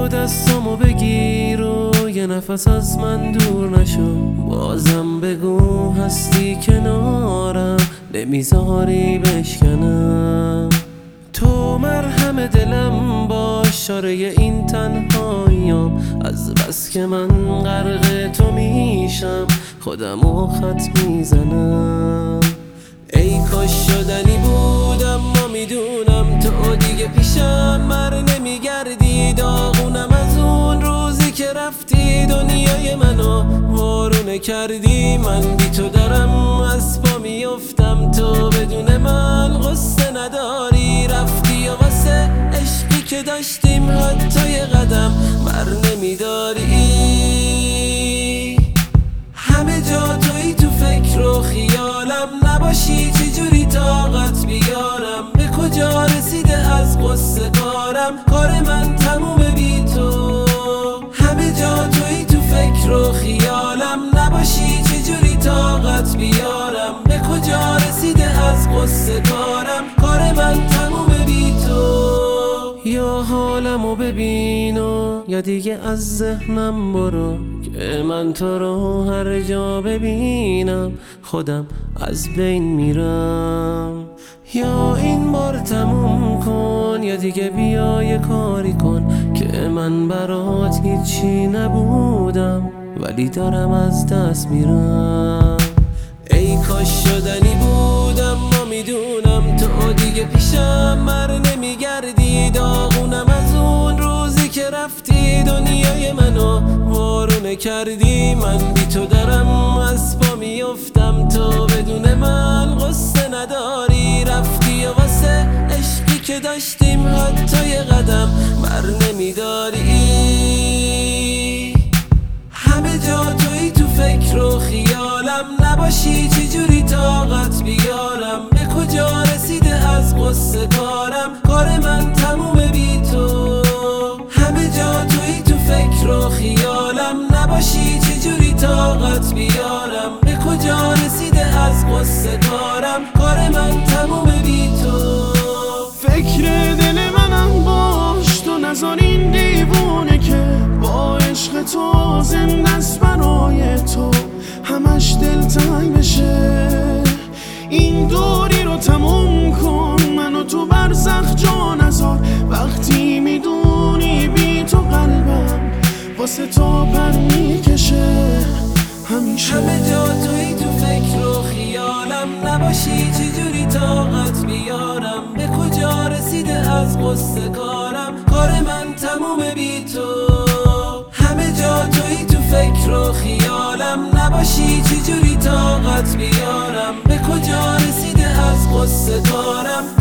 دستامو بگیر و یه نفس از من دور نشو. بازم بگو هستی کنارم، نمیذاری بشکنم. تو مرهم دلم باش، شاره این تنهاییام. از بس که من غرق تو میشم، خودمو خط میزنم. ای کاش شدنی بودم، ما میدونم تو دیگه پیشم مر نمیگردی. داغونم از اون روزی که رفتی، دنیای منو وارونه کردی. من بی تو دارم از پا میفتم، تو بدون من قصه نداری. رفتی و واسه عشقی که داشتیم حتی یه قدم بر نمیداری. همه جا توی تو فکر و خیالم، نباشی چجوری طاقت بیارم. به کجا رسیده از قصه کارم، کار من تمومه بی تو. همه جا توی تو فکر و خیالم، نباشی چجوری طاقت بیارم. به کجا رسیده از قصه کارم، کار من تمومه بی تو. یا حالمو ببین و یا دیگه از ذهنم برو، که من تو رو هر جا ببینم خودم از بین میرم. یا این بار تموم کن یا دیگه بیا یه کاری کن، که من برات هیچی نبودم ولی دارم از دست میرم. ای کاش شدنی بودم، ما میدونم تو دیگه پیشم مر نمیگردی. داغونم از اون روزی که رفتی، دنیای منو وارونه کردی. من بی تو دارم از پا میفتم، تو بدون من قصه نداری. رفتی و واسه عشقی که داشتیم حتی یه قدم بر نمیداری. همه جا توی تو فکر و خیالم، نباشی چجوری طاقت بیارم. به کجا رسیده از قصه کارم، کار من تمومه بی تو. همه جا توی تو فکر و خیالم، نباشی چجوری طاقت بیارم. به کجا رسیده از قصه کارم، کار من تمومه بی تو. فکر دل منم باش، تو نذار این دیوونه که با عشق تو زنده است برای تو همش دلتنگ بشه. این دوری رو تموم کن، منو تو برزخ جا نذار. وقتی میدونی بی تو قلبم واسه تو پر میکشه همیشه. همه جا توی تو فکر و خیالم، نباشی چجوری طاقت بیارم. به کجا رسیده از قصه کارم، کار من تمومه بی تو. همه جا توی تو فکر و خیالم، نباشی چجوری طاقت بیارم. به کجا رسیده از قصه کارم،